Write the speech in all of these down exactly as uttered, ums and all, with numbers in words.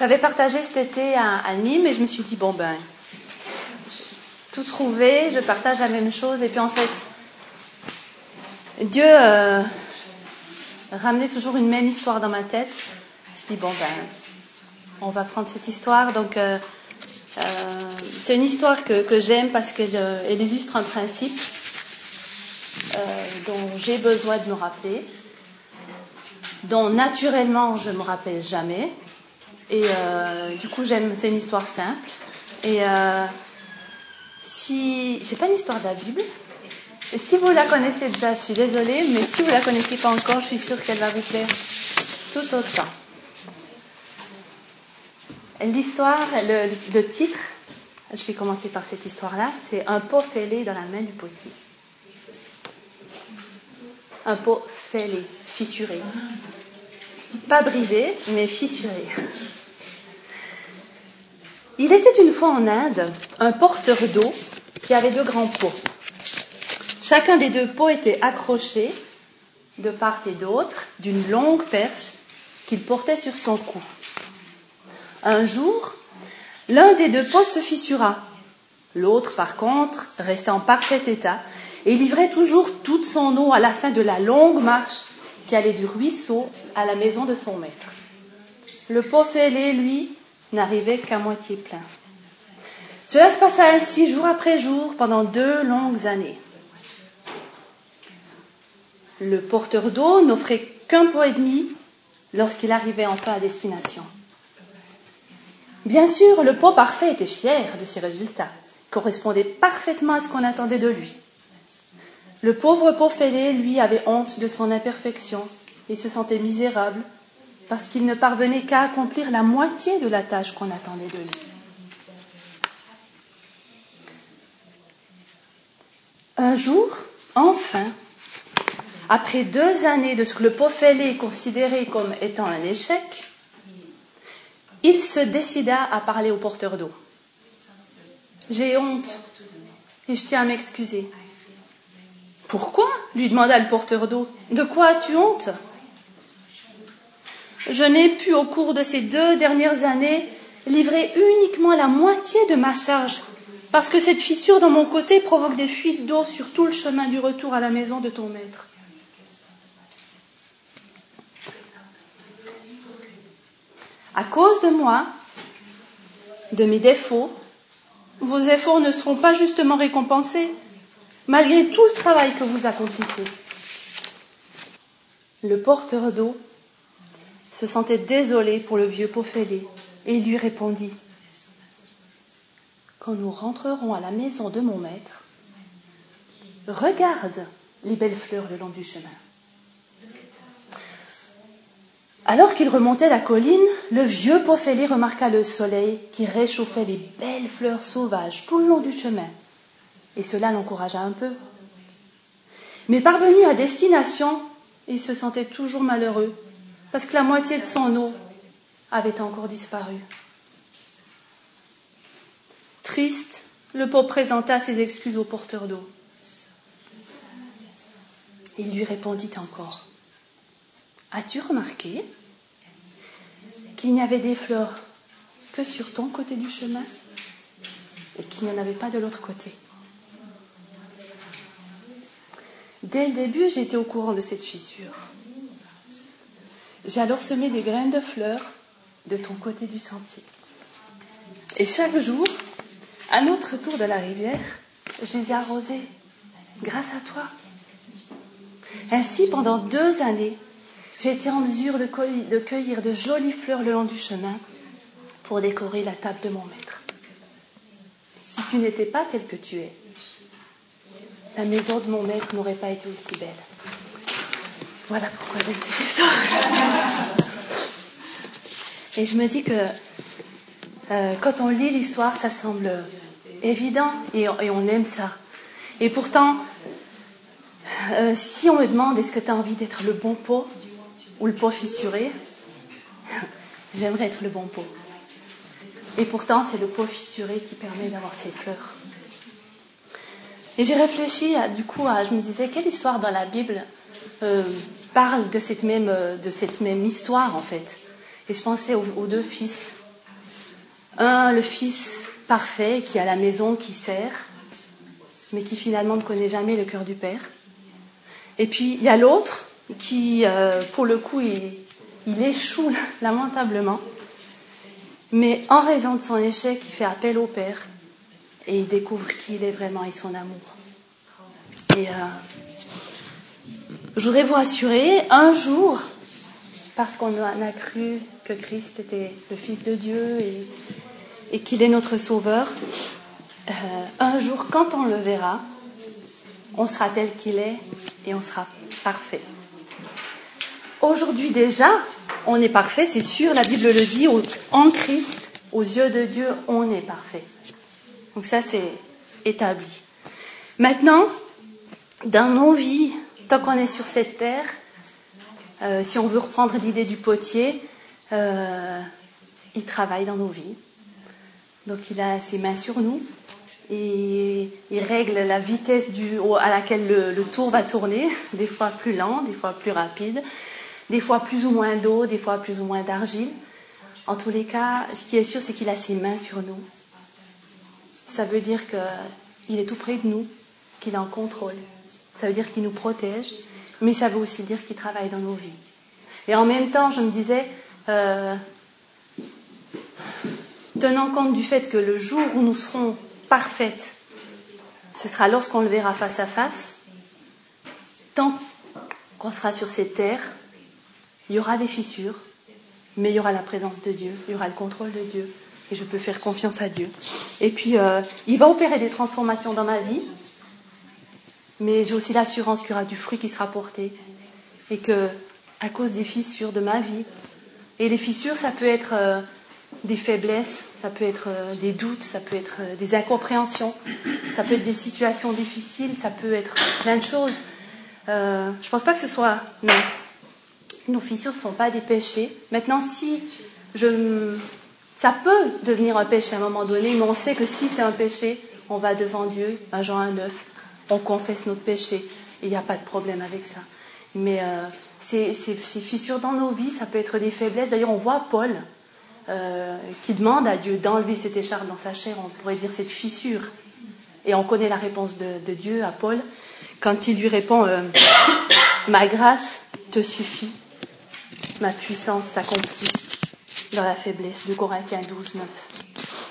J'avais partagé cet été à, à Nîmes et je me suis dit, bon ben, tout trouvé, je partage la même chose. Et puis en fait, Dieu euh, ramenait toujours une même histoire dans ma tête. Je dis, bon ben, on va prendre cette histoire. Donc, euh, euh, c'est une histoire que, que j'aime parce qu'elle euh, elle illustre un principe euh, dont j'ai besoin de me rappeler, dont naturellement je ne me rappelle jamais. Et euh, du coup, j'aime. C'est une histoire simple. Et euh, si c'est pas une histoire de la Bible. Et si vous la connaissez déjà, je suis désolée, mais si vous la connaissez pas encore, je suis sûre qu'elle va vous plaire tout autant. L'histoire, le, le titre, je vais commencer par cette histoire-là, c'est un pot fêlé dans la main du potier. Un pot fêlé, fissuré. Pas brisé, mais fissuré. Il était une fois en Inde un porteur d'eau qui avait deux grands pots. Chacun des deux pots était accroché de part et d'autre d'une longue perche qu'il portait sur son cou. Un jour, l'un des deux pots se fissura. L'autre, par contre, restait en parfait état et livrait toujours toute son eau à la fin de la longue marche qui allait du ruisseau à la maison de son maître. Le pot fêlé, lui, n'arrivait qu'à moitié plein. Cela se passa ainsi jour après jour pendant deux longues années. Le porteur d'eau n'offrait qu'un pot et demi lorsqu'il arrivait enfin à destination. Bien sûr, le pot parfait était fier de ses résultats, correspondait parfaitement à ce qu'on attendait de lui. Le pauvre pot fêlé, lui, avait honte de son imperfection et se sentait misérable parce qu'il ne parvenait qu'à accomplir la moitié de la tâche qu'on attendait de lui. Un jour, enfin, après deux années de ce que le pot fêlé considérait comme étant un échec, il se décida à parler au porteur d'eau. « J'ai honte et je tiens à m'excuser. »« Pourquoi ?» lui demanda le porteur d'eau. « De quoi as-tu honte ?»« Je n'ai pu, au cours de ces deux dernières années, livrer uniquement la moitié de ma charge, parce que cette fissure dans mon côté provoque des fuites d'eau sur tout le chemin du retour à la maison de ton maître. » À cause de moi, de mes défauts, vos efforts ne seront pas justement récompensés, malgré tout le travail que vous accomplissez. Le porteur d'eau se sentait désolé pour le vieux pot fêlé et il lui répondit : « Quand nous rentrerons à la maison de mon maître, regarde les belles fleurs le long du chemin. » Alors qu'il remontait la colline, le vieux pot fêlé remarqua le soleil qui réchauffait les belles fleurs sauvages tout le long du chemin. Et cela l'encouragea un peu. Mais parvenu à destination, il se sentait toujours malheureux parce que la moitié de son eau avait encore disparu. Triste, le pot présenta ses excuses au porteur d'eau. Il lui répondit encore : « As-tu remarqué qu'il n'y avait des fleurs que sur ton côté du chemin et qu'il n'y en avait pas de l'autre côté ? Dès le début, j'étais au courant de cette fissure. J'ai alors semé des graines de fleurs de ton côté du sentier. Et chaque jour, à notre tour de la rivière, je les ai arrosées grâce à toi. Ainsi, pendant deux années, j'ai été en mesure de, cueillir, de cueillir de jolies fleurs le long du chemin pour décorer la table de mon maître. Si tu n'étais pas tel que tu es, la maison de mon maître n'aurait pas été aussi belle. Voilà pourquoi j'aime cette histoire. Et je me dis que euh, quand on lit l'histoire, ça semble évident et, et on aime ça. Et pourtant, euh, si on me demande est-ce que tu as envie d'être le bon pot ou le pot fissuré, j'aimerais être le bon pot. Et pourtant, c'est le pot fissuré qui permet d'avoir ces fleurs. Et j'ai réfléchi, à, du coup, à, je me disais, quelle histoire dans la Bible euh, parle de cette, même, de cette même histoire, en fait. Et je pensais aux, aux deux fils Un, le fils parfait qui est à la maison, qui sert, mais qui finalement ne connaît jamais le cœur du Père. Et puis il y a l'autre qui, euh, pour le coup, il, il échoue lamentablement, mais en raison de son échec, il fait appel au Père et il découvre qui il est vraiment et son amour. Et euh, je voudrais vous rassurer, un jour, parce qu'on a, a cru que Christ était le Fils de Dieu et, et qu'il est notre Sauveur, euh, un jour, quand on le verra, on sera tel qu'il est et on sera parfait. Aujourd'hui déjà, on est parfait, c'est sûr, la Bible le dit, en Christ, aux yeux de Dieu, on est parfait. Donc ça, c'est établi. Maintenant, dans nos vies, tant qu'on est sur cette terre, euh, si on veut reprendre l'idée du potier, euh, il travaille dans nos vies. Donc il a ses mains sur nous et il règle la vitesse du, à laquelle le, le tour va tourner, des fois plus lent, des fois plus rapide, des fois plus ou moins d'eau, des fois plus ou moins d'argile. En tous les cas, ce qui est sûr, c'est qu'il a ses mains sur nous. Ça veut dire qu'il est tout près de nous, qu'il est en contrôle. Ça veut dire qu'il nous protège, mais ça veut aussi dire qu'il travaille dans nos vies. Et en même temps, je me disais, euh, tenant compte du fait que le jour où nous serons parfaites, ce sera lorsqu'on le verra face à face, tant qu'on sera sur cette terre, il y aura des fissures, mais il y aura la présence de Dieu, il y aura le contrôle de Dieu, et je peux faire confiance à Dieu. Et puis, euh, il va opérer des transformations dans ma vie, mais j'ai aussi l'assurance qu'il y aura du fruit qui sera porté, et que, à cause des fissures de ma vie, et les fissures, ça peut être euh, des faiblesses, ça peut être euh, des doutes, ça peut être euh, des incompréhensions, ça peut être des situations difficiles, ça peut être plein de choses. Euh, je ne pense pas que ce soit... Non. Nos fissures ne sont pas des péchés. Maintenant, si je... ça peut devenir un péché à un moment donné, mais on sait que si c'est un péché, on va devant Dieu, un Jean un neuf, on confesse notre péché, et il n'y a pas de problème avec ça. Mais euh, ces, ces, ces fissures dans nos vies, ça peut être des faiblesses. D'ailleurs, on voit Paul euh, qui demande à Dieu d'enlever cette écharpe dans sa chair, on pourrait dire cette fissure. Et on connaît la réponse de, de Dieu à Paul, quand il lui répond euh, « Ma grâce te suffit, ma puissance s'accomplit dans la faiblesse » de Corinthiens douze, neuf.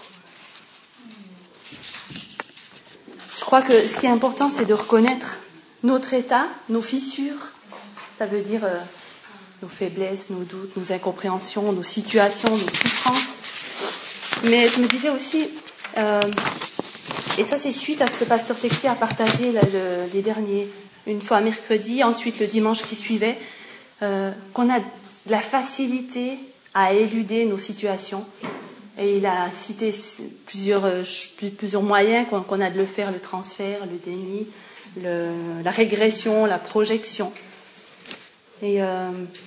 Je crois que ce qui est important, c'est de reconnaître notre état, nos fissures. Ça veut dire euh, nos faiblesses, nos doutes, nos incompréhensions, nos situations, nos souffrances. Mais je me disais aussi, euh, et ça c'est suite à ce que Pasteur Texier a partagé là, le, les derniers, une fois mercredi, ensuite le dimanche qui suivait, euh, qu'on a de la facilité à éluder nos situations. Et il a cité plusieurs, plusieurs moyens qu'on, qu'on a de le faire, le transfert, le déni, le, la régression, la projection. Et, euh,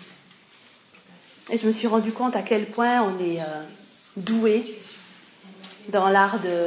et je me suis rendu compte à quel point on est euh, doué dans l'art de,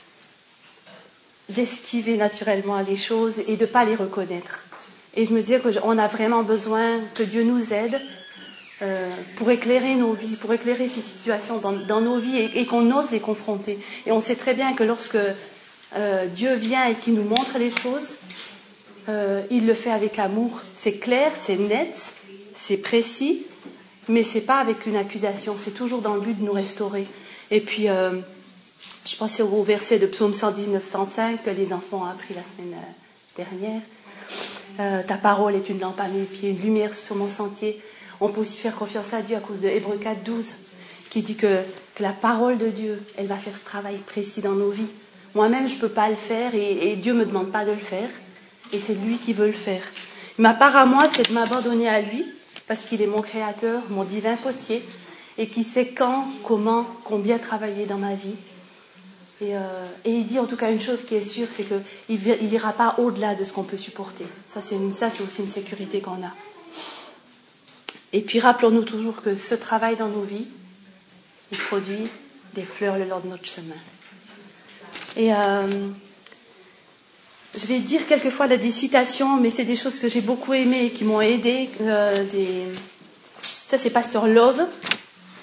d'esquiver naturellement les choses et de ne pas les reconnaître. Et je me disais qu'on a vraiment besoin que Dieu nous aide euh, pour éclairer nos vies, pour éclairer ces situations dans, dans nos vies et, et qu'on ose les confronter. Et on sait très bien que lorsque euh, Dieu vient et qu'il nous montre les choses, euh, il le fait avec amour. C'est clair, c'est net, c'est précis, mais c'est pas avec une accusation. C'est toujours dans le but de nous restaurer. Et puis, euh, je pensais au verset de Psaume cent dix-neuf, cent cinq que les enfants ont appris la semaine dernière. Euh, ta parole est une lampe à mes pieds, une lumière sur mon sentier. On peut aussi faire confiance à Dieu à cause de Hébreux quatre, douze, qui dit que, que la parole de Dieu, elle va faire ce travail précis dans nos vies. Moi-même, je ne peux pas le faire et, et Dieu ne me demande pas de le faire. Et c'est lui qui veut le faire. Ma part à moi, c'est de m'abandonner à lui, parce qu'il est mon créateur, mon divin potier, et qui sait quand, comment, combien travailler dans ma vie. Et, euh, et il dit en tout cas une chose qui est sûre, c'est qu'il n'ira pas au-delà de ce qu'on peut supporter. Ça c'est, une, ça, c'est aussi une sécurité qu'on a. Et puis rappelons-nous toujours que ce travail dans nos vies, il produit des fleurs le long de notre chemin. Et euh, je vais dire quelquefois des citations, mais c'est des choses que j'ai beaucoup aimées et qui m'ont aidée. Euh, des... Ça c'est Pasteur Love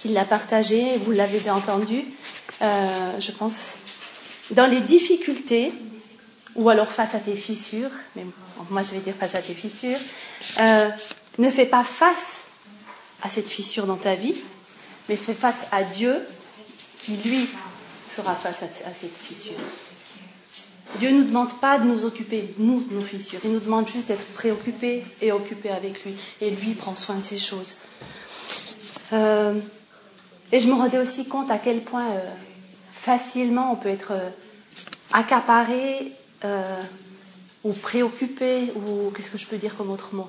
qu'il l'a partagé, vous l'avez déjà entendu, euh, je pense, dans les difficultés, ou alors face à tes fissures, mais moi je vais dire face à tes fissures, euh, ne fais pas face à cette fissure dans ta vie, mais fais face à Dieu qui, lui, fera face à, à cette fissure. Dieu ne nous demande pas de nous occuper, nous, de nos fissures. Il nous demande juste d'être préoccupés et occupés avec lui. Et lui prend soin de ces choses. Euh, et je me rendais aussi compte à quel point euh, facilement on peut être euh, accaparé euh, ou préoccupé, ou qu'est-ce que je peux dire comme autre mot.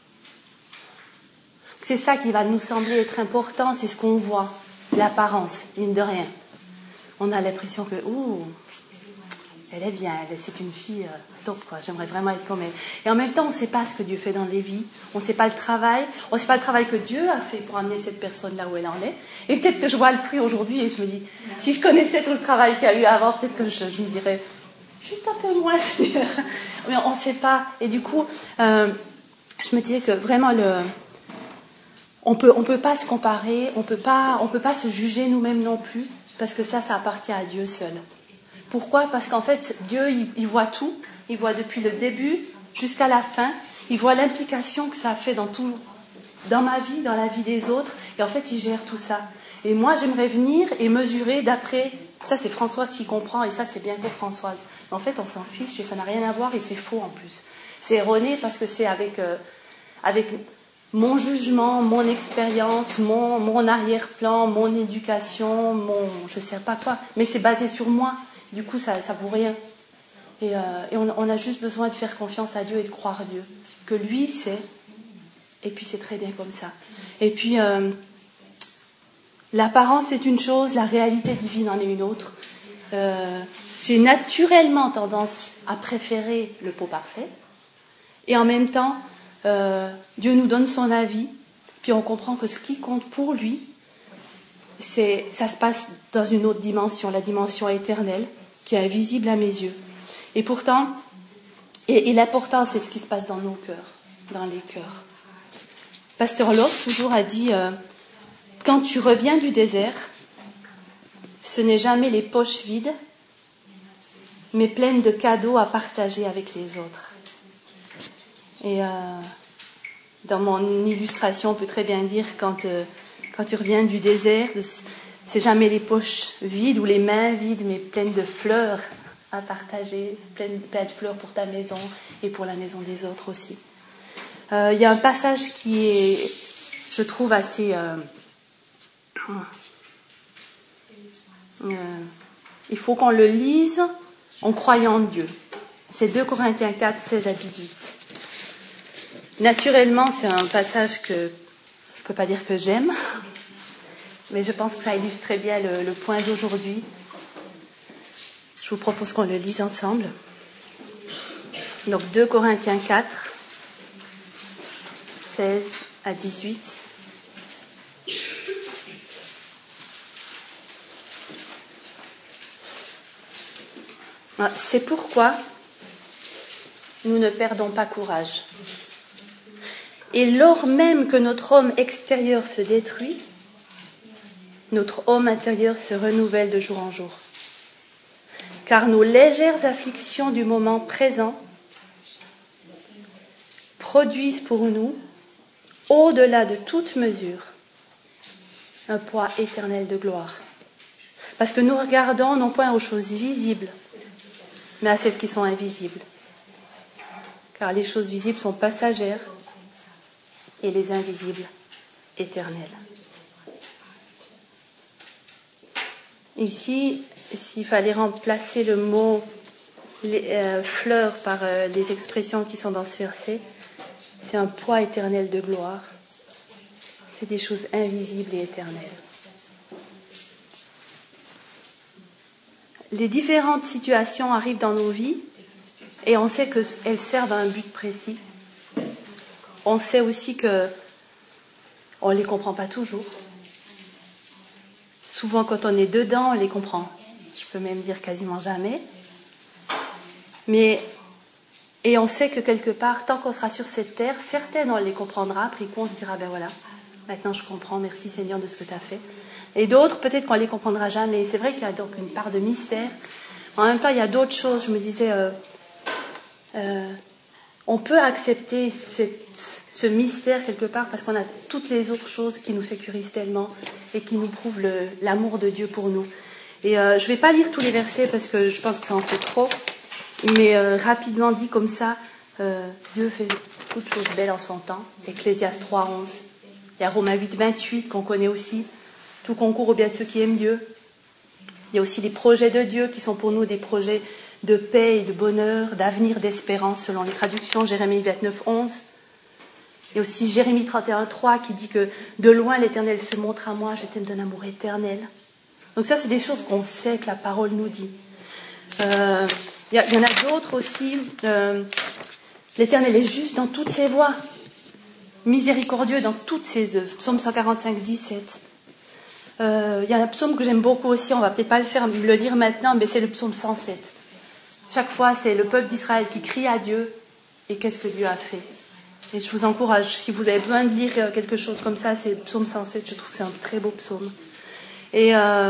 C'est ça qui va nous sembler être important, c'est ce qu'on voit, l'apparence, mine de rien. On a l'impression que, ouh, elle est bien, elle, c'est une fille euh, top, quoi. J'aimerais vraiment être comme elle. Et en même temps, on ne sait pas ce que Dieu fait dans les vies. On ne sait pas le travail. On ne sait pas le travail que Dieu a fait pour amener cette personne là où elle en est. Et peut-être que je vois le fruit aujourd'hui et je me dis, si je connaissais tout le travail qu'il y a eu avant, peut-être que je, je me dirais, juste un peu moins. Mais on ne sait pas. Et du coup, euh, je me disais que vraiment, le, on peut, on peut pas se comparer, on peut pas, on peut pas se juger nous-mêmes non plus, parce que ça, ça appartient à Dieu seul. Pourquoi ? Parce qu'en fait, Dieu, il, il voit tout. Il voit depuis le début jusqu'à la fin. Il voit l'implication que ça a fait dans tout, dans ma vie, dans la vie des autres. Et en fait, il gère tout ça. Et moi, j'aimerais venir et mesurer d'après... Ça, c'est Françoise qui comprend, et ça, c'est bien pour Françoise. Mais en fait, on s'en fiche et ça n'a rien à voir, et c'est faux en plus. C'est erroné parce que c'est avec, euh, avec mon jugement, mon expérience, mon, mon arrière-plan, mon éducation, mon... je ne sais pas quoi. Mais c'est basé sur moi. Du coup, ça ne vaut rien. Et, euh, et on, on a juste besoin de faire confiance à Dieu et de croire Dieu. Que lui sait. Et puis, c'est très bien comme ça. Et puis, euh, l'apparence, c'est une chose, la réalité divine en est une autre. Euh, j'ai naturellement tendance à préférer le pot parfait. Et en même temps, euh, Dieu nous donne son avis. Puis on comprend que ce qui compte pour lui, c'est, ça se passe dans une autre dimension, la dimension éternelle, qui est invisible à mes yeux. Et pourtant, et, et l'important, c'est ce qui se passe dans nos cœurs, dans les cœurs. Pasteur Love, toujours, a dit, euh, quand tu reviens du désert, ce n'est jamais les poches vides, mais pleines de cadeaux à partager avec les autres. Et euh, dans mon illustration, on peut très bien dire, quand... Euh, Quand tu reviens du désert, c'est jamais les poches vides ou les mains vides, mais pleines de fleurs à partager, pleines, pleines de fleurs pour ta maison et pour la maison des autres aussi. Euh, il y a un passage qui est, je trouve, assez... Euh, euh, il faut qu'on le lise en croyant en Dieu. C'est deux Corinthiens quatre, seize à dix-huit. Naturellement, c'est un passage que je ne peux pas dire que j'aime, mais je pense que ça illustre très bien le, le point d'aujourd'hui. Je vous propose qu'on le lise ensemble. Donc deux Corinthiens quatre, seize à dix-huit. C'est pourquoi nous ne perdons pas courage. Et lors même que notre homme extérieur se détruit, notre homme intérieur se renouvelle de jour en jour. Car nos légères afflictions du moment présent produisent pour nous, au-delà de toute mesure, un poids éternel de gloire. Parce que nous regardons non point aux choses visibles, mais à celles qui sont invisibles. Car les choses visibles sont passagères et les invisibles éternels. Ici, s'il fallait remplacer le mot les, euh, fleurs par euh, les expressions qui sont dans ce verset, c'est un poids éternel de gloire. C'est des choses invisibles et éternelles. Les différentes situations arrivent dans nos vies et on sait qu'elles servent à un but précis. On sait aussi que on ne les comprend pas toujours. Souvent, quand on est dedans, on les comprend. Je peux même dire quasiment jamais. Mais, et on sait que quelque part, tant qu'on sera sur cette terre, certaines, on les comprendra. Après coup, on se dira, ben voilà, maintenant je comprends, merci Seigneur de ce que tu as fait. Et d'autres, peut-être qu'on ne les comprendra jamais. C'est vrai qu'il y a donc une part de mystère. En même temps, il y a d'autres choses. Je me disais, euh, euh, on peut accepter cette, ce mystère quelque part parce qu'on a toutes les autres choses qui nous sécurisent tellement et qui nous prouvent le, l'amour de Dieu pour nous. Et euh, je ne vais pas lire tous les versets parce que je pense que ça en fait trop. Mais euh, rapidement dit comme ça, euh, Dieu fait toutes choses belles en son temps. Ecclésiaste trois, onze. Il y a Romains huit, vingt-huit qu'on connaît aussi. Tout concourt au bien de ceux qui aiment Dieu. Il y a aussi les projets de Dieu qui sont pour nous des projets de paix et de bonheur, d'avenir, d'espérance selon les traductions. Jérémie vingt-neuf, onze. Il y a aussi Jérémie trente et un, trois qui dit que de loin l'Éternel se montre à moi, je t'aime d'un amour éternel. Donc ça, c'est des choses qu'on sait que la parole nous dit. Euh, il, y a, il y en a d'autres aussi. Euh, L'Éternel est juste dans toutes ses voies, miséricordieux dans toutes ses œuvres. Psaume cent quarante-cinq, dix-sept. Euh, il y a un psaume que j'aime beaucoup aussi, on va peut-être pas le faire, le lire maintenant, mais c'est le psaume cent sept. Chaque fois, c'est le peuple d'Israël qui crie à Dieu et qu'est-ce que Dieu a fait. Et je vous encourage, si vous avez besoin de lire quelque chose comme ça, c'est le psaume cent sept, je trouve que c'est un très beau psaume. Et euh,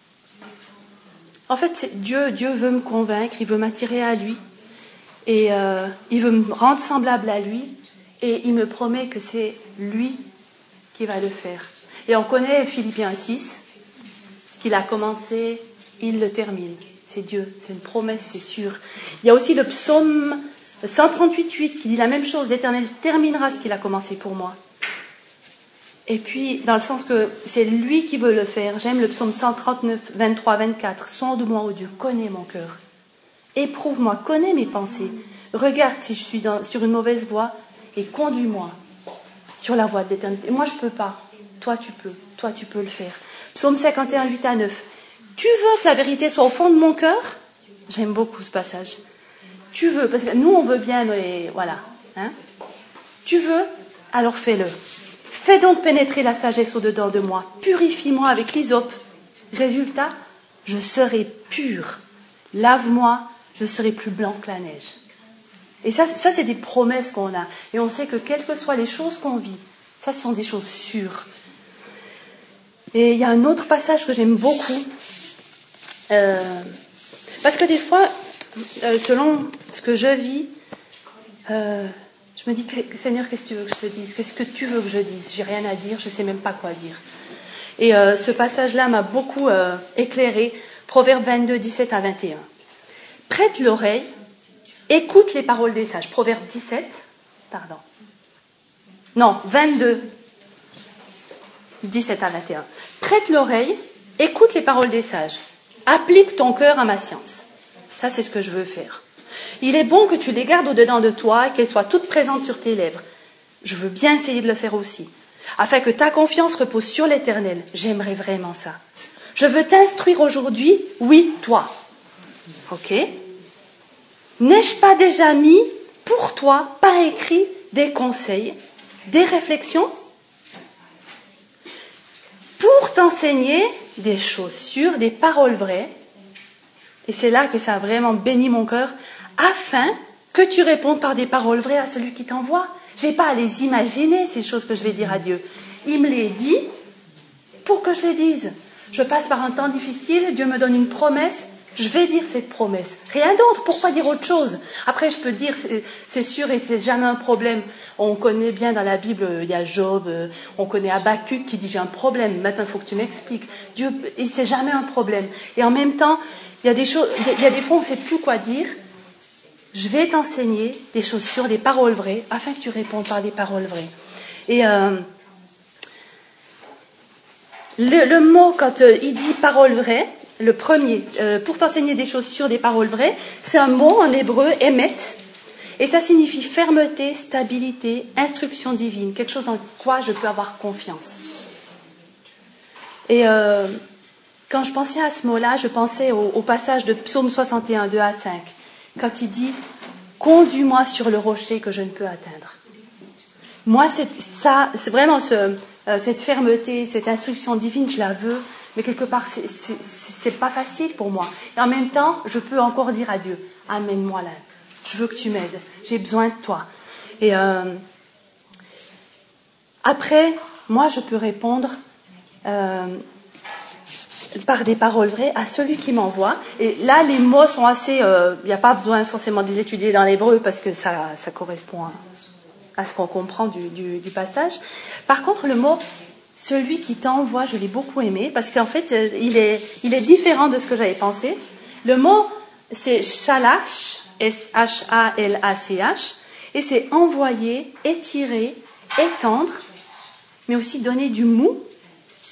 en fait, c'est Dieu, Dieu veut me convaincre, il veut m'attirer à lui et euh, il veut me rendre semblable à lui et il me promet que c'est lui qui va le faire. Et on connaît Philippiens six, ce qu'il a commencé, il le termine. C'est Dieu, c'est une promesse, c'est sûr. Il y a aussi le psaume cent trente-huit, huit qui dit la même chose, l'Éternel terminera ce qu'il a commencé pour moi. Et puis, dans le sens que c'est lui qui veut le faire, j'aime le psaume cent trente-neuf, vingt-trois, vingt-quatre. Sonde-moi, ô Dieu, connais mon cœur. Éprouve-moi, connais mes pensées. Regarde si je suis dans, sur une mauvaise voie et conduis-moi sur la voie de l'éternité. Moi, je ne peux pas. Toi, tu peux. Toi, tu peux le faire. Psaume cinquante et un, huit à neuf. Tu veux que la vérité soit au fond de mon cœur ? J'aime beaucoup ce passage. Tu veux, parce que nous, on veut bien, mais voilà. Hein ? Tu veux ? Alors fais-le. Fais donc pénétrer la sagesse au-dedans de moi. Purifie-moi avec l'hysope. Résultat, je serai pur. Lave-moi, je serai plus blanc que la neige. Et ça, ça, c'est des promesses qu'on a. Et on sait que quelles que soient les choses qu'on vit, ça, ce sont des choses sûres. Et il y a un autre passage que j'aime beaucoup. Euh, parce que des fois, euh, selon ce que je vis, euh, je me dis, Seigneur, qu'est-ce que tu veux que je te dise ? Qu'est-ce que tu veux que je dise ? J'ai rien à dire, je ne sais même pas quoi dire. Et euh, ce passage-là m'a beaucoup euh, éclairé. Proverbe vingt-deux, dix-sept à vingt et un. Prête l'oreille, écoute les paroles des sages. Proverbe dix-sept, pardon. Non, vingt-deux, dix-sept à vingt et un. Prête l'oreille, écoute les paroles des sages. Applique ton cœur à ma science. Ça, c'est ce que je veux faire. Il est bon que tu les gardes au-dedans de toi et qu'elles soient toutes présentes sur tes lèvres. Je veux bien essayer de le faire aussi. Afin que ta confiance repose sur l'Éternel. J'aimerais vraiment ça. Je veux t'instruire aujourd'hui, oui, toi. Ok ? N'ai-je pas déjà mis pour toi, par écrit, des conseils, des réflexions ? Pour t'enseigner des choses sûres, des paroles vraies. Et c'est là que ça a vraiment béni mon cœur, afin que tu répondes par des paroles vraies à celui qui t'envoie. Je n'ai pas à les imaginer, ces choses que je vais dire à Dieu. Il me les dit pour que je les dise. Je passe par un temps difficile, Dieu me donne une promesse, je vais dire cette promesse. Rien d'autre, pourquoi dire autre chose ? Après, je peux dire, c'est, c'est sûr et c'est jamais un problème. On connaît bien dans la Bible, il y a Job, on connaît Habacuc qui dit j'ai un problème, maintenant il faut que tu m'expliques. Dieu, c'est jamais un problème. Et en même temps, il y a des choses, il y a des fois où on ne sait plus quoi dire. Je vais t'enseigner des choses sûres, des paroles vraies, afin que tu répondes par des paroles vraies. Et euh, le, le mot, quand euh, il dit paroles vraies, le premier, euh, pour t'enseigner des choses sûres, des paroles vraies, c'est un mot en hébreu, émet, et ça signifie fermeté, stabilité, instruction divine, quelque chose en quoi je peux avoir confiance. Et euh, quand je pensais à ce mot-là, je pensais au, au passage de Psaume soixante et un, deux à cinq, quand il dit « Conduis-moi sur le rocher que je ne peux atteindre ». Moi, c'est ça, c'est vraiment ce, euh, cette fermeté, cette instruction divine, je la veux, mais quelque part, c'est, c'est, c'est pas facile pour moi. Et en même temps, je peux encore dire à Dieu « Amène-moi là, je veux que tu m'aides, j'ai besoin de toi ». Et euh, après, moi, je peux répondre euh, par des paroles vraies à celui qui m'envoie. Et là, les mots sont assez... Il euh, n'y a pas besoin forcément de les étudier dans l'hébreu parce que ça, ça correspond à, à ce qu'on comprend du, du, du passage. Par contre, le mot « celui qui t'envoie », je l'ai beaucoup aimé parce qu'en fait, il est, il est différent de ce que j'avais pensé. Le mot, c'est « shalash », S H A L A C H, et c'est « envoyer »,« étirer »,« étendre », mais aussi « donner du mou »,« libérer »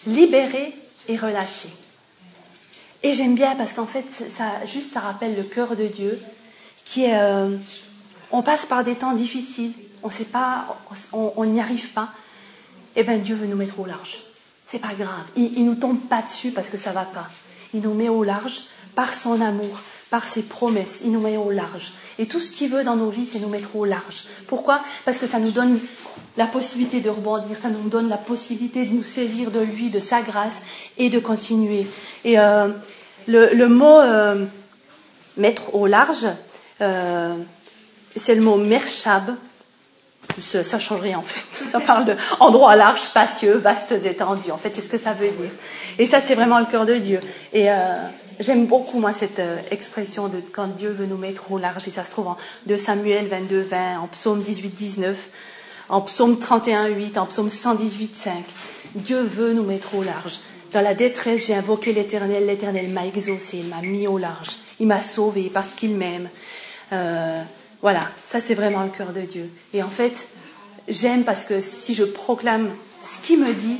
et relâcher. Et j'aime bien parce qu'en fait, ça, juste ça rappelle le cœur de Dieu, qui est, euh, on passe par des temps difficiles, on sait pas, on n'y arrive pas. Eh bien, Dieu veut nous mettre au large. C'est pas grave. Il, il nous tombe pas dessus parce que ça va pas. Il nous met au large par son amour, par ses promesses. Il nous met au large. Et tout ce qu'il veut dans nos vies, c'est nous mettre au large. Pourquoi ? Parce que ça nous donne la possibilité de rebondir, ça nous donne la possibilité de nous saisir de lui, de sa grâce et de continuer. Et euh, le, le mot euh, mettre au large, euh, c'est le mot merchab. Ça, ça change rien en fait. Ça parle d'endroits larges, spacieux, vastes, étendus. En fait, c'est ce que ça veut dire. Et ça, c'est vraiment le cœur de Dieu. Et euh, j'aime beaucoup moi cette euh, expression de quand Dieu veut nous mettre au large. Et ça se trouve en deux Samuel vingt-deux vingt, en Psaume dix-huit dix-neuf. En Psaume trente et un huit, en Psaume cent dix-huit cinq, Dieu veut nous mettre au large. Dans la détresse, j'ai invoqué l'Éternel. L'Éternel m'a exaucé, il m'a mis au large. Il m'a sauvé parce qu'il m'aime. Euh, voilà, ça c'est vraiment le cœur de Dieu. Et en fait, j'aime parce que si je proclame ce qu'il me dit,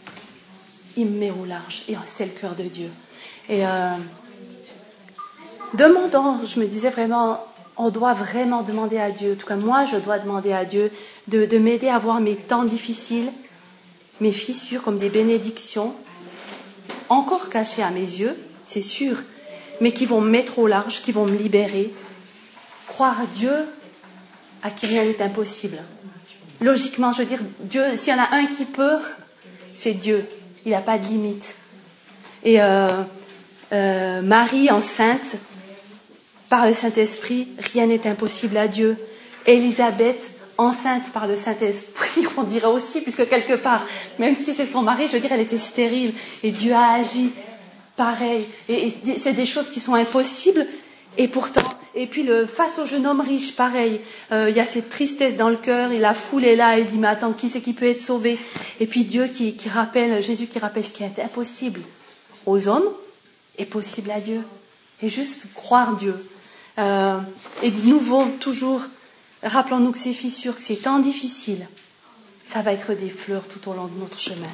il me met au large. Et c'est le cœur de Dieu. Et euh, demandons, je me disais vraiment... On doit vraiment demander à Dieu, en tout cas moi je dois demander à Dieu de, de m'aider à voir mes temps difficiles, mes fissures comme des bénédictions, encore cachées à mes yeux, c'est sûr, mais qui vont me mettre au large, qui vont me libérer. Croire à Dieu, à qui rien n'est impossible. Logiquement, je veux dire, Dieu, s'il y en a un qui peut, c'est Dieu. Il n'a pas de limite. Et euh, euh, Marie enceinte, par le Saint-Esprit, rien n'est impossible à Dieu. Élisabeth, enceinte par le Saint-Esprit, on dirait aussi, puisque quelque part, même si c'est son mari, je veux dire, elle était stérile. Et Dieu a agi pareil. Et, et c'est des choses qui sont impossibles. Et pourtant, et puis le, face au jeune homme riche, pareil. Euh, il y a cette tristesse dans le cœur, et la foule est là, et il dit, mais attends, qui c'est qui peut être sauvé ? Et puis Dieu qui, qui rappelle, Jésus qui rappelle ce qui est impossible aux hommes, est possible à Dieu. Et juste croire Dieu. Euh, et de nouveau, toujours, rappelons-nous que ces fissures, que ces temps difficiles, ça va être des fleurs tout au long de notre chemin.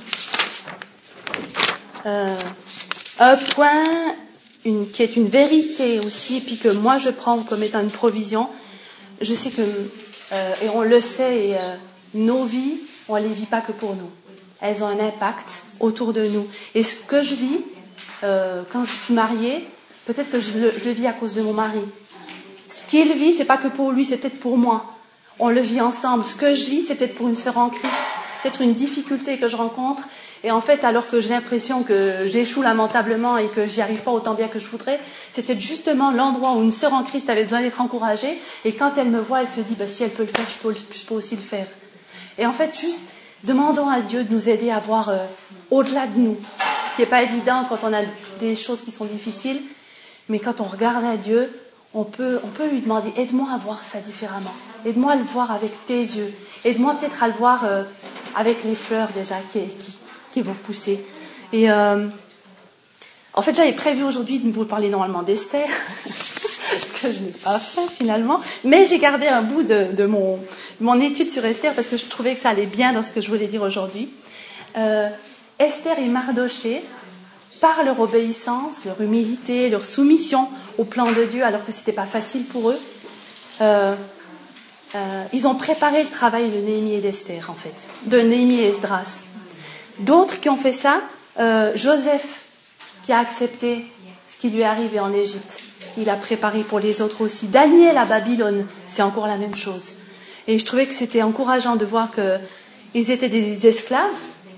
Euh, un point une, qui est une vérité aussi, et puis que moi je prends comme étant une provision, je sais que, euh, et on le sait, et, euh, nos vies, on ne les vit pas que pour nous. Elles ont un impact autour de nous. Et ce que je vis, euh, quand je suis mariée, peut-être que je le, je le vis à cause de mon mari. Ce qu'il vit, c'est pas que pour lui, c'est peut-être pour moi. On le vit ensemble. Ce que je vis, c'est peut-être pour une sœur en Christ, peut-être une difficulté que je rencontre. Et en fait, alors que j'ai l'impression que j'échoue lamentablement et que j'y arrive pas autant bien que je voudrais, c'est peut-être justement l'endroit où une sœur en Christ avait besoin d'être encouragée. Et quand elle me voit, elle se dit, bah, si elle peut le faire, je peux, je peux aussi le faire. Et en fait, juste demandons à Dieu de nous aider à voir euh, au-delà de nous. Ce qui n'est pas évident quand on a des choses qui sont difficiles. Mais quand on regarde à Dieu, on peut, on peut lui demander, aide-moi à voir ça différemment. Aide-moi à le voir avec tes yeux. Aide-moi peut-être à le voir euh, avec les fleurs déjà qui, qui, qui vont pousser. Et euh, en fait, j'avais prévu aujourd'hui de vous parler normalement d'Esther, ce que je n'ai pas fait finalement. Mais j'ai gardé un bout de, de mon, mon étude sur Esther parce que je trouvais que ça allait bien dans ce que je voulais dire aujourd'hui. Euh, Esther et Mardoché, par leur obéissance, leur humilité, leur soumission au plan de Dieu, alors que ce n'était pas facile pour eux, euh, euh, ils ont préparé le travail de Néhémie et d'Esther, en fait, de Néhémie et Esdras. D'autres qui ont fait ça, euh, Joseph, qui a accepté ce qui lui est arrivé en Égypte, il a préparé pour les autres aussi. Daniel à Babylone, c'est encore la même chose. Et je trouvais que c'était encourageant de voir qu'ils étaient des esclaves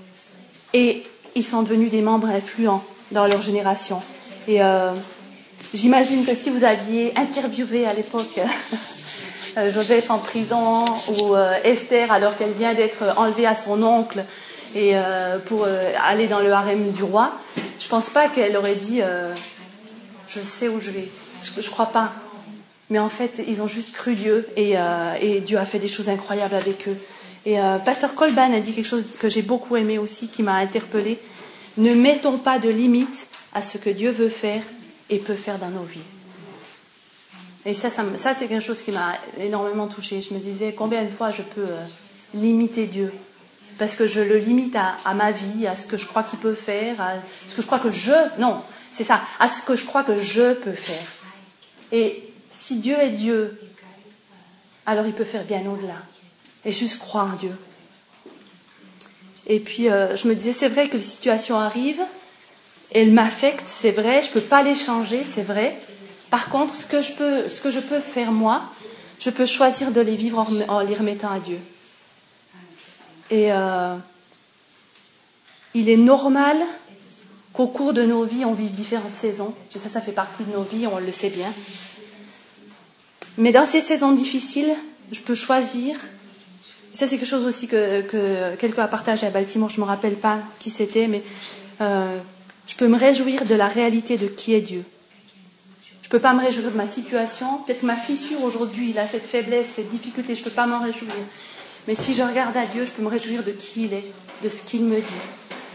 et ils sont devenus des membres influents dans leur génération. Et euh, j'imagine que si vous aviez interviewé à l'époque euh, Joseph en prison ou euh, Esther alors qu'elle vient d'être enlevée à son oncle et euh, pour euh, aller dans le harem du roi, Je pense pas qu'elle aurait dit euh, je sais où je vais. Je, je crois pas. Mais en fait, ils ont juste cru Dieu et, euh, et Dieu a fait des choses incroyables avec eux. Et euh, Pasteur Colban a dit quelque chose que j'ai beaucoup aimé aussi, qui m'a interpellée. Ne mettons pas de limite à ce que Dieu veut faire et peut faire dans nos vies. Et ça, ça, ça c'est quelque chose qui m'a énormément touchée. Je me disais combien de fois je peux euh, limiter Dieu, parce que je le limite à, à ma vie, à ce que je crois qu'il peut faire, à ce que je crois que je... Non, c'est ça, à ce que je crois que je peux faire. Et si Dieu est Dieu, alors il peut faire bien au-delà. Et juste croire en Dieu. Et puis, euh, je me disais, c'est vrai que les situations arrivent, elles m'affectent, c'est vrai, je ne peux pas les changer, c'est vrai. Par contre, ce que je peux, ce que je peux faire moi, je peux choisir de les vivre en, en les remettant à Dieu. Et euh, il est normal qu'au cours de nos vies, on vive différentes saisons. Et ça, ça fait partie de nos vies, on le sait bien. Mais dans ces saisons difficiles, je peux choisir. Ça, c'est quelque chose aussi que, que quelqu'un a partagé à Baltimore. Je ne me rappelle pas qui c'était, mais euh, je peux me réjouir de la réalité de qui est Dieu. Je ne peux pas me réjouir de ma situation. Peut-être que ma fissure aujourd'hui, il a cette faiblesse, cette difficulté, je ne peux pas m'en réjouir. Mais si je regarde à Dieu, je peux me réjouir de qui il est, de ce qu'il me dit.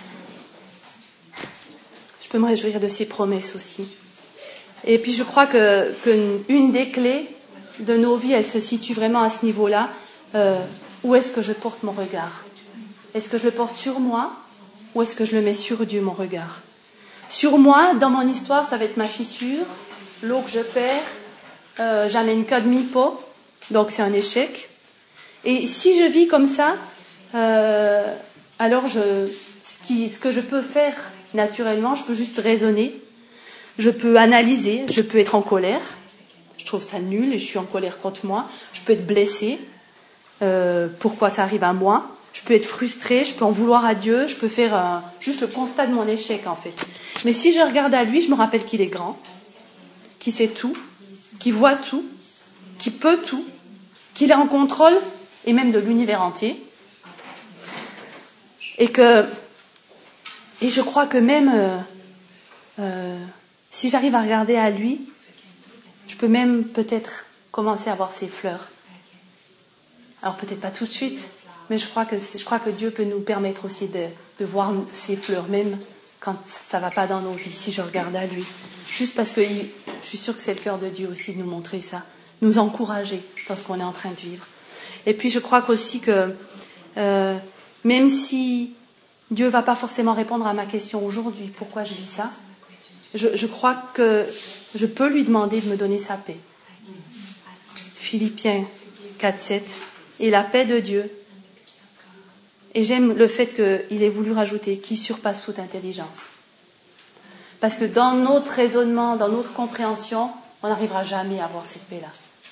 Je peux me réjouir de ses promesses aussi. Et puis je crois que, que une des clés de nos vies, elle se situe vraiment à ce niveau-là. Euh, où est-ce que je porte mon regard ? Est-ce que je le porte sur moi ou est-ce que je le mets sur Dieu, mon regard ? Sur moi, dans mon histoire, ça va être ma fissure, l'eau que je perds, euh, j'amène que demi-pot, donc c'est un échec. Et si je vis comme ça, euh, alors je, ce, qui, ce que je peux faire naturellement, je peux juste raisonner, je peux analyser, je peux être en colère, je trouve ça nul et je suis en colère contre moi, je peux être blessée, euh, pourquoi ça arrive à moi, je peux être frustrée, je peux en vouloir à Dieu, je peux faire euh, juste le constat de mon échec en fait. Mais si je regarde à lui, je me rappelle qu'il est grand, qu'il sait tout, qu'il voit tout, qu'il peut tout, qu'il est en contrôle et même de l'univers entier. Et que, et je crois que même euh, euh, si j'arrive à regarder à lui, je peux même peut-être commencer à voir ses fleurs. Alors peut-être pas tout de suite, mais je crois que, je crois que Dieu peut nous permettre aussi de, de voir ses fleurs, même quand ça ne va pas dans nos vies, si je regarde à lui. Juste parce que il, je suis sûre que c'est le cœur de Dieu aussi de nous montrer ça, nous encourager dans ce qu'on est en train de vivre. Et puis je crois qu'aussi que euh, même si Dieu ne va pas forcément répondre à ma question aujourd'hui, pourquoi je vis ça, je, je crois que je peux lui demander de me donner sa paix. Philippiens quatre sept. Et la paix de Dieu. Et j'aime le fait qu'il ait voulu rajouter qui surpasse toute intelligence. Parce que dans notre raisonnement, dans notre compréhension, on n'arrivera jamais à avoir cette paix-là.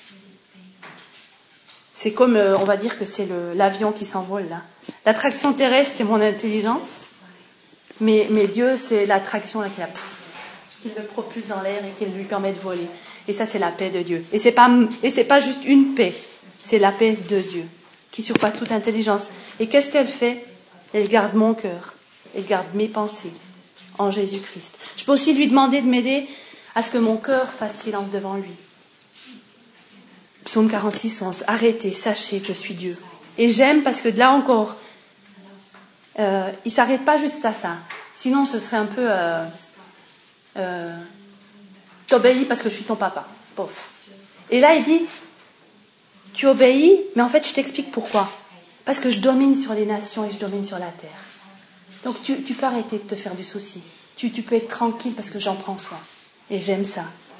C'est comme, on va dire que c'est le, l'avion qui s'envole là. L'attraction terrestre, c'est mon intelligence. Mais, mais Dieu, c'est l'attraction là qui, a, pff, qui le propulse dans l'air et qui lui permet de voler. Et ça, c'est la paix de Dieu. Et c'est pas, et c'est pas juste une paix. C'est la paix de Dieu qui surpasse toute intelligence. Et qu'est-ce qu'elle fait ? Elle garde mon cœur. Elle garde mes pensées en Jésus-Christ. Je peux aussi lui demander de m'aider à ce que mon cœur fasse silence devant lui. Psaume quarante-six, onze. Arrêtez, sachez que je suis Dieu. Et j'aime parce que là encore, euh, il ne s'arrête pas juste à ça. Sinon, ce serait un peu... Euh, euh, t'obéis parce que je suis ton papa. Pof. Et là, il dit... Tu obéis, mais en fait, je t'explique pourquoi. Parce que je domine sur les nations et je domine sur la terre. Donc, tu, tu peux arrêter de te faire du souci. Tu, tu peux être tranquille parce que j'en prends soin. Et j'aime ça.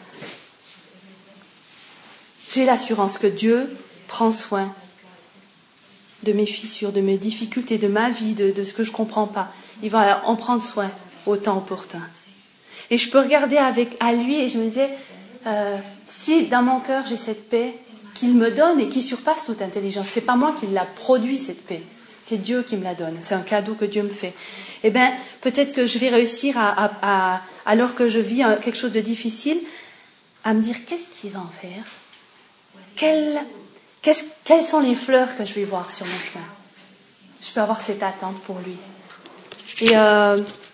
J'ai l'assurance que Dieu prend soin de mes fissures, de mes difficultés, de ma vie, de, de ce que je ne comprends pas. Il va en prendre soin au temps opportun. Et je peux regarder avec, à lui et je me disais, euh, si dans mon cœur j'ai cette paix, qu'il me donne et qui surpasse toute intelligence. C'est pas moi qui l'a produit cette paix. C'est Dieu qui me la donne. C'est un cadeau que Dieu me fait. Eh bien, peut-être que je vais réussir à, à, à alors que je vis quelque chose de difficile, à me dire qu'est-ce qu'il va en faire ? Quelles, qu'est-ce, quelles sont les fleurs que je vais voir sur mon chemin ? Je peux avoir cette attente pour lui. Et euh,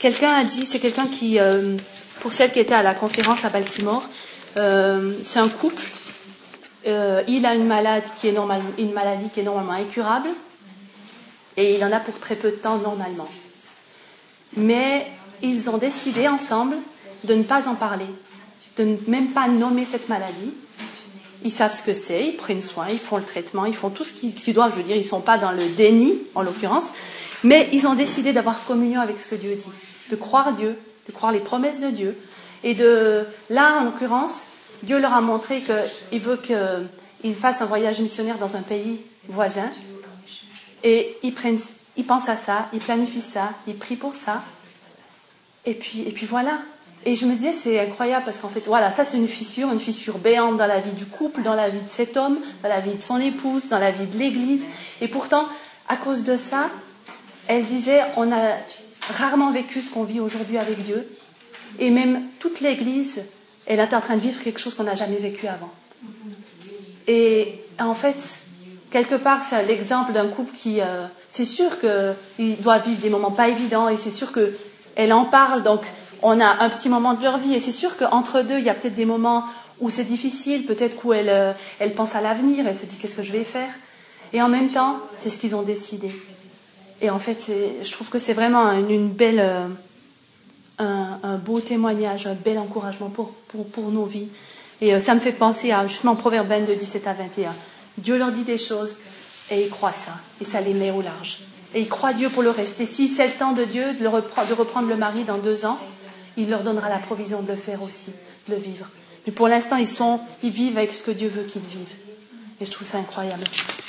quelqu'un a dit, c'est quelqu'un qui, euh, pour celle qui était à la conférence à Baltimore, euh, c'est un couple. Euh, il a une, malade qui est normal, une maladie qui est normalement incurable et il en a pour très peu de temps normalement. Mais ils ont décidé ensemble de ne pas en parler, de ne même pas nommer cette maladie. Ils savent ce que c'est, ils prennent soin, ils font le traitement, ils font tout ce qu'ils, qu'ils doivent. Je veux dire, ils ne sont pas dans le déni, en l'occurrence, mais ils ont décidé d'avoir communion avec ce que Dieu dit, de croire Dieu, de croire les promesses de Dieu. Et de là, en l'occurrence, Dieu leur a montré qu'il veut qu'ils fassent un voyage missionnaire dans un pays voisin. Et ils, prennent, ils pensent à ça, ils planifient ça, ils prient pour ça. Et puis, et puis voilà. Et je me disais, c'est incroyable parce qu'en fait, voilà, ça c'est une fissure, une fissure béante dans la vie du couple, dans la vie de cet homme, dans la vie de son épouse, dans la vie de l'église. Et pourtant, à cause de ça, elle disait, on a rarement vécu ce qu'on vit aujourd'hui avec Dieu. Et même toute l'église, elle est en train de vivre quelque chose qu'on n'a jamais vécu avant. Et en fait, quelque part, c'est l'exemple d'un couple qui, euh, c'est sûr qu'il doit vivre des moments pas évidents et c'est sûr qu'elle en parle, donc on a un petit moment de leur vie et c'est sûr qu'entre deux, il y a peut-être des moments où c'est difficile, peut-être où elle, euh, elle pense à l'avenir, elle se dit qu'est-ce que je vais faire. Et en même temps, c'est ce qu'ils ont décidé. Et en fait, c'est, je trouve que c'est vraiment une, une belle, euh, un, un beau témoignage, un bel encouragement pour, pour, pour nos vies. Et euh, ça me fait penser à justement Proverbe vingt-deux, dix-sept à vingt et un. Dieu leur dit des choses et ils croient ça. Et ça les met au large. Et ils croient Dieu pour le reste. Et si c'est le temps de Dieu de, le repre- de reprendre le mari dans deux ans, il leur donnera la provision de le faire aussi, de le vivre. Mais pour l'instant, ils, sont, ils vivent avec ce que Dieu veut qu'ils vivent. Et je trouve ça incroyable.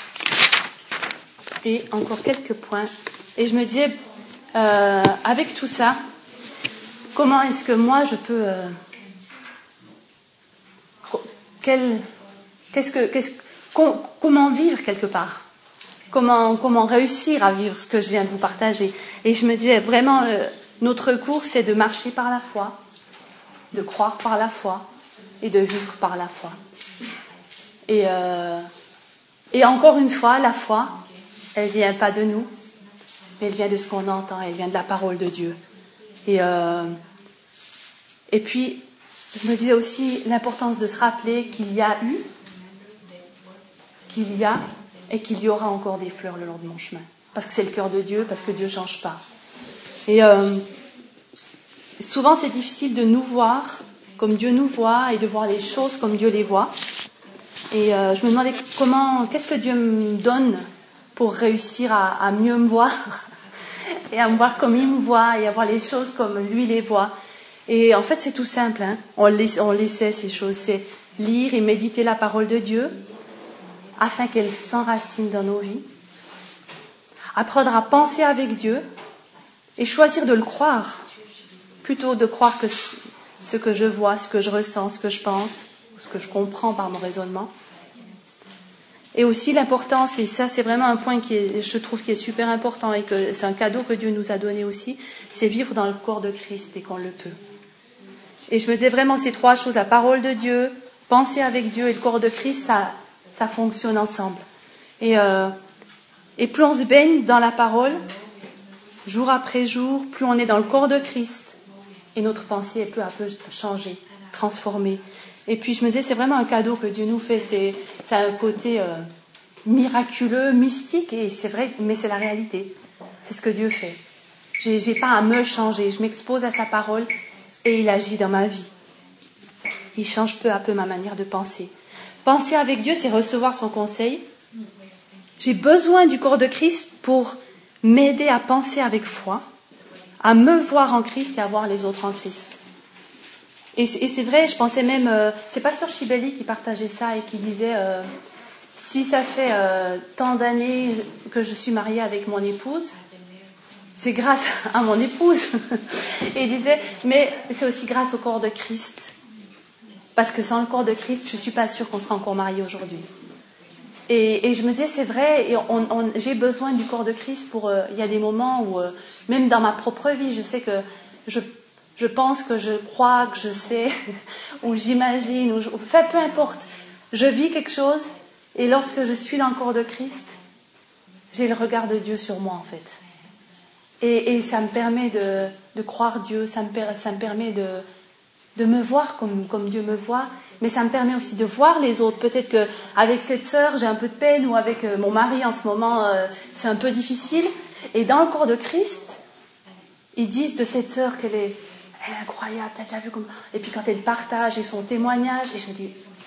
Et encore quelques points. Et je me disais, euh, avec tout ça, comment est-ce que moi je peux... Euh, quel, qu'est-ce que, qu'est-ce, com, comment vivre quelque part, comment, comment réussir à vivre ce que je viens de vous partager. Et je me disais vraiment, euh, notre cours, c'est de marcher par la foi, de croire par la foi et de vivre par la foi. Et, euh, et encore une fois, la foi, elle vient pas de nous, mais elle vient de ce qu'on entend, elle vient de la parole de Dieu. Et, euh, et puis, je me disais aussi l'importance de se rappeler qu'il y a eu, qu'il y a et qu'il y aura encore des fleurs le long de mon chemin. Parce que c'est le cœur de Dieu, parce que Dieu ne change pas. Et euh, souvent, c'est difficile de nous voir comme Dieu nous voit et de voir les choses comme Dieu les voit. Et euh, je me demandais comment, qu'est-ce que Dieu me donne pour réussir à, à mieux me voir et à me voir comme il me voit et à voir les choses comme lui les voit. Et en fait, c'est tout simple, hein. on, les, on les sait ces choses, c'est lire et méditer la parole de Dieu afin qu'elle s'enracine dans nos vies, apprendre à penser avec Dieu et choisir de le croire, plutôt de croire que ce que je vois, ce que je ressens, ce que je pense, ce que je comprends par mon raisonnement. Et aussi l'importance, et ça c'est vraiment un point qui est, je trouve qui est super important et que c'est un cadeau que Dieu nous a donné aussi, c'est vivre dans le corps de Christ dès qu'on le peut. Et je me disais vraiment ces trois choses, la parole de Dieu, penser avec Dieu et le corps de Christ, ça, ça fonctionne ensemble. Et, euh, et plus on se baigne dans la parole, jour après jour, plus on est dans le corps de Christ, et notre pensée est peu à peu changée, transformée. Et puis je me disais, c'est vraiment un cadeau que Dieu nous fait, c'est, ça a un côté euh, miraculeux, mystique, et c'est vrai, mais c'est la réalité. C'est ce que Dieu fait. J'ai, j'ai pas à me changer, je m'expose à sa parole, et il agit dans ma vie. Il change peu à peu ma manière de penser. Penser avec Dieu, c'est recevoir son conseil. J'ai besoin du corps de Christ pour m'aider à penser avec foi, à me voir en Christ et à voir les autres en Christ. Et c'est, et c'est vrai, je pensais même... Euh, c'est Pasteur Chibelli qui partageait ça et qui disait euh, si ça fait euh, tant d'années que je suis mariée avec mon épouse, c'est grâce à mon épouse. Et il disait, mais c'est aussi grâce au corps de Christ. Parce que sans le corps de Christ, je ne suis pas sûre qu'on sera encore mariés aujourd'hui. Et, et je me disais, c'est vrai, et on, on, j'ai besoin du corps de Christ pour... Euh, il y a des moments où, euh, même dans ma propre vie, je sais que je, je pense que je crois, que je sais, ou j'imagine, ou je, enfin, peu importe. Je vis quelque chose, et lorsque je suis dans le corps de Christ, j'ai le regard de Dieu sur moi, en fait. Et, et ça me permet de, de croire Dieu, ça me, ça me permet de, de me voir comme, comme Dieu me voit, mais ça me permet aussi de voir les autres. Peut-être qu'avec cette sœur, j'ai un peu de peine, ou avec mon mari en ce moment, euh, c'est un peu difficile. Et dans le corps de Christ, ils disent de cette sœur qu'elle est, elle est incroyable, t'as déjà vu comme... Et puis quand elle partage et son témoignage, et je me dis,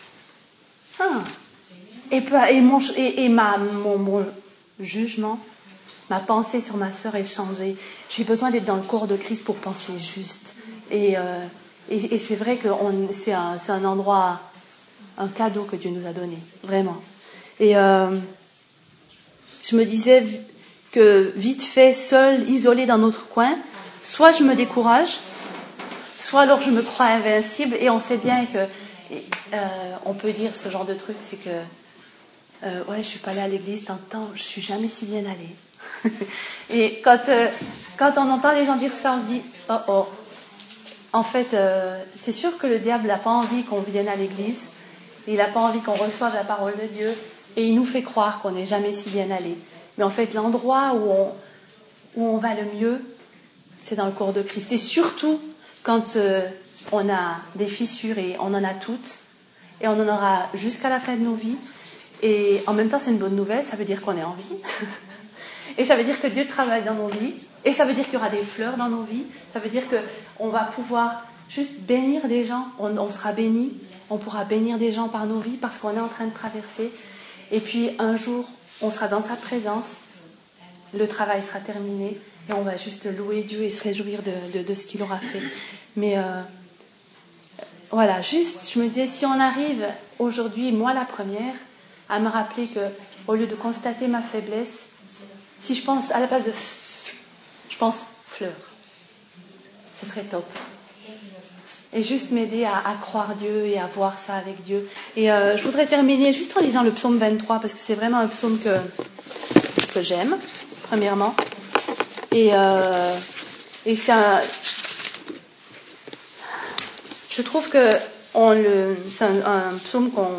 ah, et, et, mon, et, et ma, mon, mon jugement, ma pensée sur ma sœur est changée. J'ai besoin d'être dans le corps de Christ pour penser juste. Et, euh, et, et c'est vrai que on, c'est, un, c'est un endroit, un cadeau que Dieu nous a donné, vraiment. Et euh, je me disais que vite fait, seule, isolée dans notre coin, soit je me décourage, soit alors je me crois invincible. Et on sait bien que, et, euh, on peut dire ce genre de truc, c'est que euh, ouais, je suis pas allée à l'église tant de temps, je suis jamais si bien allée. Et quand, euh, quand on entend les gens dire ça, on se dit oh oh. En fait, euh, c'est sûr que le diable n'a pas envie qu'on vienne à l'église, il n'a pas envie qu'on reçoive la parole de Dieu, et il nous fait croire qu'on n'est jamais si bien allé. Mais en fait, l'endroit où on, où on va le mieux, c'est dans le corps de Christ. Et surtout quand euh, on a des fissures, et on en a toutes, et on en aura jusqu'à la fin de nos vies. Et en même temps, c'est une bonne nouvelle, ça veut dire qu'on est en vie. Et ça veut dire que Dieu travaille dans nos vies. Et ça veut dire qu'il y aura des fleurs dans nos vies. Ça veut dire qu'on va pouvoir juste bénir des gens. On, on sera bénis. On pourra bénir des gens par nos vies parce qu'on est en train de traverser. Et puis un jour, on sera dans sa présence. Le travail sera terminé. Et on va juste louer Dieu et se réjouir de, de, de ce qu'il aura fait. Mais euh, voilà, juste, je me disais, si on arrive aujourd'hui, moi la première, à me rappeler que au lieu de constater ma faiblesse, si je pense à la place de f, je pense fleur, ce serait top. Et juste m'aider à, à croire Dieu et à voir ça avec Dieu. Et euh, je voudrais terminer juste en lisant le psaume vingt-trois, parce que c'est vraiment un psaume que, que j'aime, premièrement. Et, euh, et c'est un, je trouve que on le, c'est un, un psaume qu'on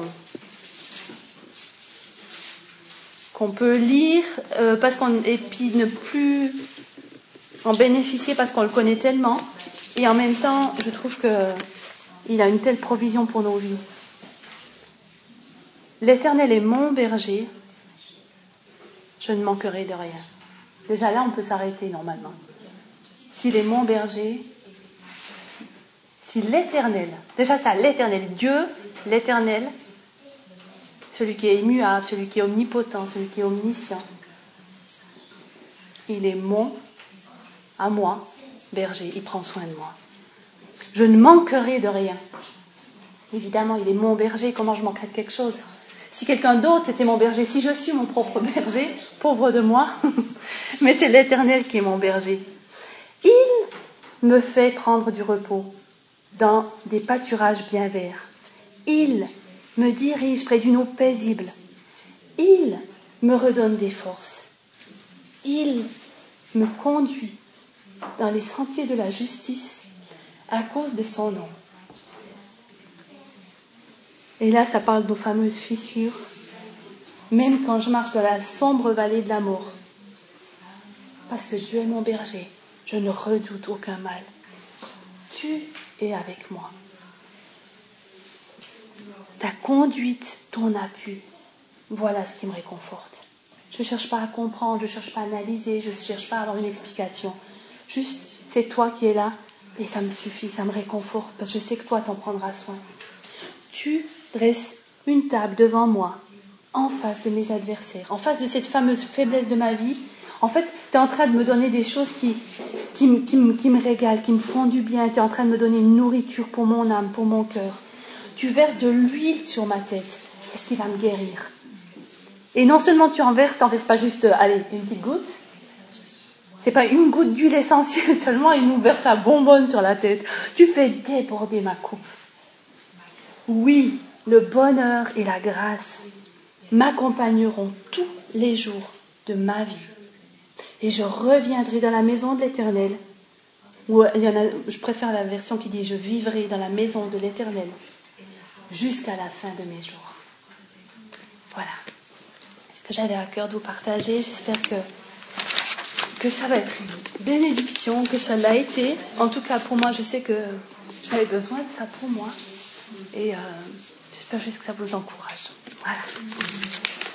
qu'on peut lire euh, parce qu'on, et puis ne plus en bénéficier parce qu'on le connaît tellement, et en même temps je trouve qu'il a une telle provision pour nos vies. L'Éternel est mon berger, je ne manquerai de rien. Déjà là on peut s'arrêter normalement. S'il est mon berger, si l'Éternel, déjà ça, l'Éternel, Dieu, l'Éternel, celui qui est immuable, celui qui est omnipotent, celui qui est omniscient. Il est mon, à moi, berger. Il prend soin de moi. Je ne manquerai de rien. Évidemment, il est mon berger. Comment je manquerais de quelque chose? Si quelqu'un d'autre était mon berger, si je suis mon propre berger, pauvre de moi, mais c'est l'Éternel qui est mon berger. Il me fait prendre du repos dans des pâturages bien verts. Il me dirige près d'une eau paisible. Il me redonne des forces. Il me conduit dans les sentiers de la justice à cause de son nom. Et là, ça parle de nos fameuses fissures. Même quand je marche dans la sombre vallée de la mort, parce que Dieu est mon berger, je ne redoute aucun mal. Tu es avec moi. Ta conduite, ton appui, voilà ce qui me réconforte. Je ne cherche pas à comprendre, je ne cherche pas à analyser, je ne cherche pas à avoir une explication. Juste, c'est toi qui es là et ça me suffit, ça me réconforte parce que je sais que toi t'en prendras soin. Tu dresses une table devant moi, en face de mes adversaires, en face de cette fameuse faiblesse de ma vie. En fait, tu es en train de me donner des choses qui, qui, qui, qui me régalent, qui me font du bien. Tu es en train de me donner une nourriture pour mon âme, pour mon cœur. Tu verses de l'huile sur ma tête. C'est ce qui va me guérir. Et non seulement tu en verses, tu n'en verses pas juste, allez, une petite goutte. C'est pas une goutte d'huile essentielle seulement, il nous verse la bonbonne sur la tête. Tu fais déborder ma coupe. Oui, le bonheur et la grâce m'accompagneront tous les jours de ma vie. Et je reviendrai dans la maison de l'Éternel. Ou il y en a, je préfère la version qui dit « Je vivrai dans la maison de l'Éternel jusqu'à la fin de mes jours. » Voilà. C'est ce que j'avais à cœur de vous partager. J'espère que que ça va être une bénédiction, que ça l'a été. En tout cas, pour moi, je sais que j'avais besoin de ça pour moi. Et euh, j'espère juste que ça vous encourage. Voilà.